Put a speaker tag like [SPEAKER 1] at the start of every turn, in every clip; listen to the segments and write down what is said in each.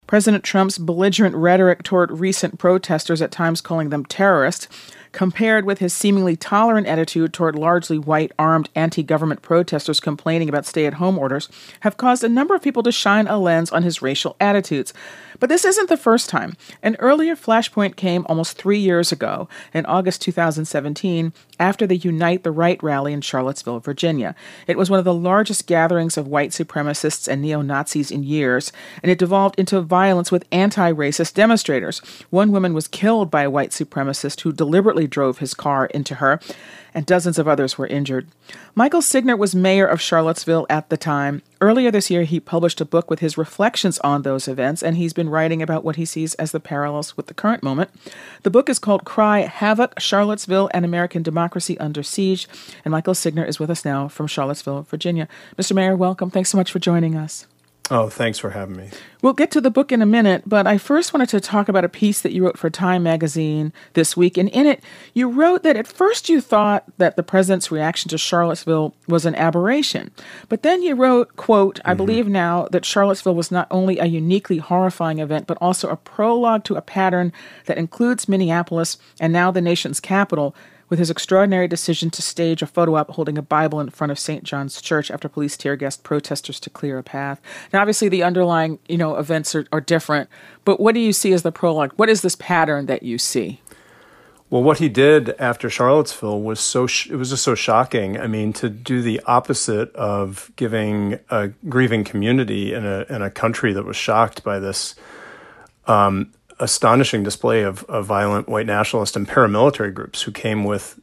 [SPEAKER 1] President Trump's belligerent rhetoric toward recent protesters, at times calling them terrorists, compared with his seemingly tolerant attitude toward largely white armed anti-government protesters complaining about stay-at-home orders, have caused a number of people to shine a lens on his racial attitudes. But this isn't the first time. An earlier flashpoint came almost 3 years ago, in August 2017, after the Unite the Right rally in Charlottesville, Virginia. It was one of the largest gatherings of white supremacists and neo-Nazis in years, and it devolved into violence with anti-racist demonstrators. One woman was killed by a white supremacist who deliberately drove his car into her, and dozens of others were injured. Michael Signer was mayor of Charlottesville at the time. Earlier this year, he published a book with his reflections on those events, and he's been writing about what he sees as the parallels with the current moment. The book is called Cry Havoc, Charlottesville and American Democracy Under Siege, and Michael Signer is with us now from Charlottesville, Virginia. Mr. Mayor, welcome. Thanks so much for joining us.
[SPEAKER 2] Oh, thanks for having me.
[SPEAKER 1] We'll get to the book in a minute, but I first wanted to talk about a piece that you wrote for Time magazine this week. And in it, you wrote that at first you thought that the president's reaction to Charlottesville was an aberration. But then you wrote, quote, I believe now that Charlottesville was not only a uniquely horrifying event, but also a prologue to a pattern that includes Minneapolis and now the nation's capital, with his extraordinary decision to stage a photo op holding a Bible in front of St. John's Church after police tear gassed protesters to clear a path. Now, obviously, the underlying, events are different, but what do you see as the prologue? What is this pattern that you see?
[SPEAKER 2] Well, what he did after Charlottesville was it was just so shocking. I mean, to do the opposite of giving a grieving community in a country that was shocked by this astonishing display of violent white nationalist and paramilitary groups who came with,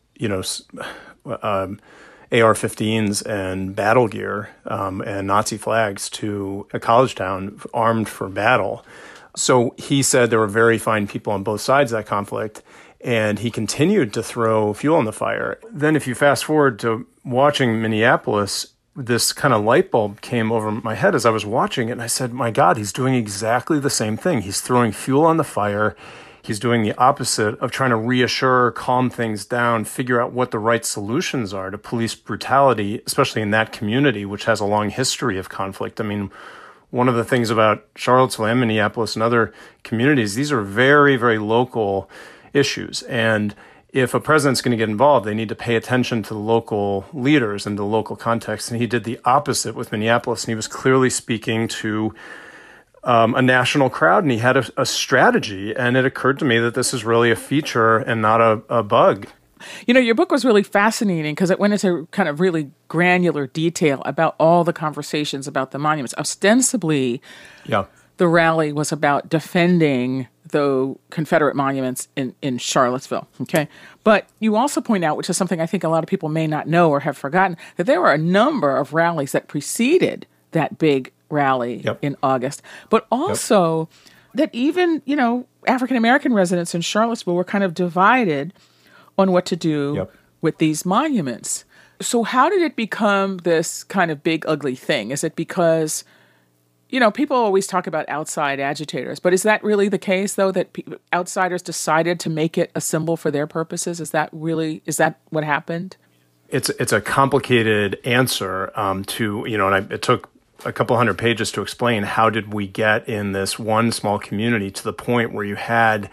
[SPEAKER 2] AR-15s and battle gear and Nazi flags to a college town armed for battle. So he said there were very fine people on both sides of that conflict, and he continued to throw fuel on the fire. Then if you fast forward to watching Minneapolis, this kind of light bulb came over my head as I was watching it, and I said, my God, he's doing exactly the same thing. He's throwing fuel on the fire. He's doing the opposite of trying to reassure, calm things down, figure out what the right solutions are to police brutality, especially in that community, which has a long history of conflict. I mean, one of the things about Charlottesville and Minneapolis and other communities, these are very, very local issues. And if a president's going to get involved, they need to pay attention to the local leaders and the local context. And he did the opposite with Minneapolis. And he was clearly speaking to a national crowd, and he had a strategy. And it occurred to me that this is really a feature and not a bug.
[SPEAKER 1] Your book was really fascinating because it went into kind of really granular detail about all the conversations about the monuments. Ostensibly, the rally was about defending the Confederate monuments in Charlottesville, okay? But you also point out, which is something I think a lot of people may not know or have forgotten, that there were a number of rallies that preceded that big rally in August. But also that even, African-American residents in Charlottesville were kind of divided on what to do with these monuments. So how did it become this kind of big, ugly thing? Is it because people always talk about outside agitators, but is that really the case, though, that outsiders decided to make it a symbol for their purposes? Is that what happened?
[SPEAKER 2] It's a complicated answer and it took a couple hundred pages to explain how did we get in this one small community to the point where you had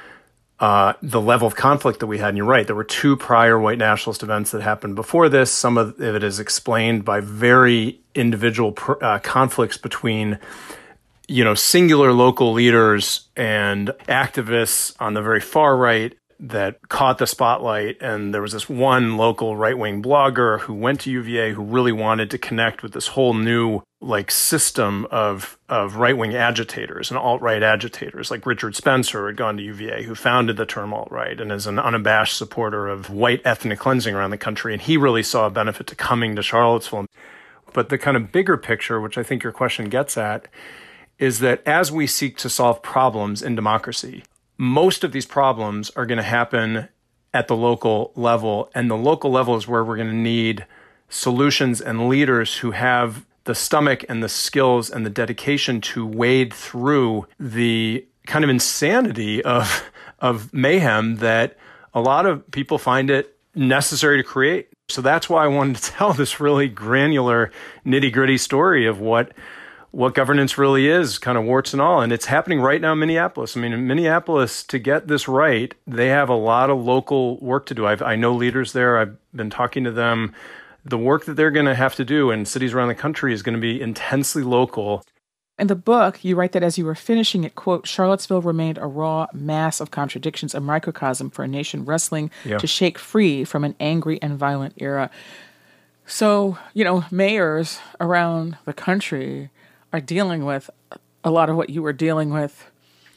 [SPEAKER 2] the level of conflict that we had. And you're right, there were two prior white nationalist events that happened before this. Some of it is explained by very individual conflicts between, singular local leaders and activists on the very far right that caught the spotlight. And there was this one local right-wing blogger who went to UVA who really wanted to connect with this whole new system of right-wing agitators and alt-right agitators, like Richard Spencer had gone to UVA, who founded the term alt-right and is an unabashed supporter of white ethnic cleansing around the country. And he really saw a benefit to coming to Charlottesville. But the kind of bigger picture, which I think your question gets at, is that as we seek to solve problems in democracy, most of these problems are going to happen at the local level. And the local level is where we're going to need solutions and leaders who have the stomach and the skills and the dedication to wade through the kind of insanity of mayhem that a lot of people find it necessary to create. So that's why I wanted to tell this really granular, nitty-gritty story of what what governance really is, kind of warts and all. And it's happening right now in Minneapolis. I mean, in Minneapolis, to get this right, they have a lot of local work to do. I know leaders there. I've been talking to them. The work that they're going to have to do in cities around the country is going to be intensely local.
[SPEAKER 1] In the book, you write that as you were finishing it, quote, Charlottesville remained a raw mass of contradictions, a microcosm for a nation wrestling to shake free from an angry and violent era. So, mayors around the country are dealing with a lot of what you were dealing with,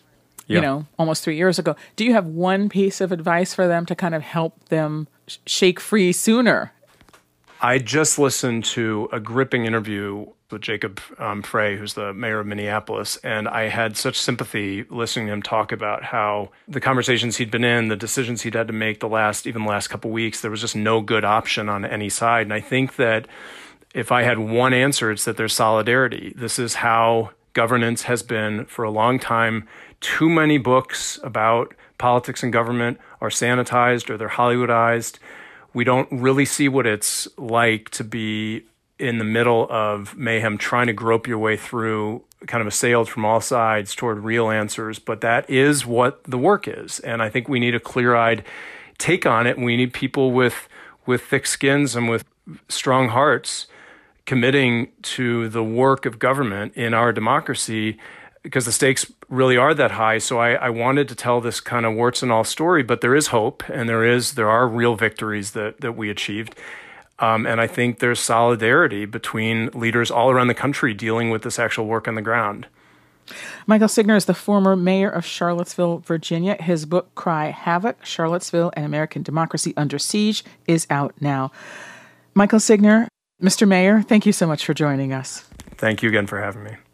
[SPEAKER 1] almost 3 years ago. Do you have one piece of advice for them to kind of help them shake free sooner?
[SPEAKER 2] I just listened to a gripping interview with Jacob Frey, who's the mayor of Minneapolis, and I had such sympathy listening to him talk about how the conversations he'd been in, the decisions he'd had to make the last couple of weeks, there was just no good option on any side. And I think that if I had one answer, it's that there's solidarity. This is how governance has been for a long time. Too many books about politics and government are sanitized or they're Hollywoodized. We don't really see what it's like to be in the middle of mayhem, trying to grope your way through, kind of assailed from all sides toward real answers. But that is what the work is. And I think we need a clear-eyed take on it. And we need people with thick skins and with strong hearts committing to the work of government in our democracy, because the stakes really are that high. So I wanted to tell this kind of warts and all story, but there is hope, and there are real victories that we achieved. And I think there's solidarity between leaders all around the country dealing with this actual work on the ground.
[SPEAKER 1] Michael Signer is the former mayor of Charlottesville, Virginia. His book, Cry Havoc, Charlottesville and American Democracy Under Siege, is out now. Michael Signer, Mr. Mayor, thank you so much for joining us.
[SPEAKER 2] Thank you again for having me.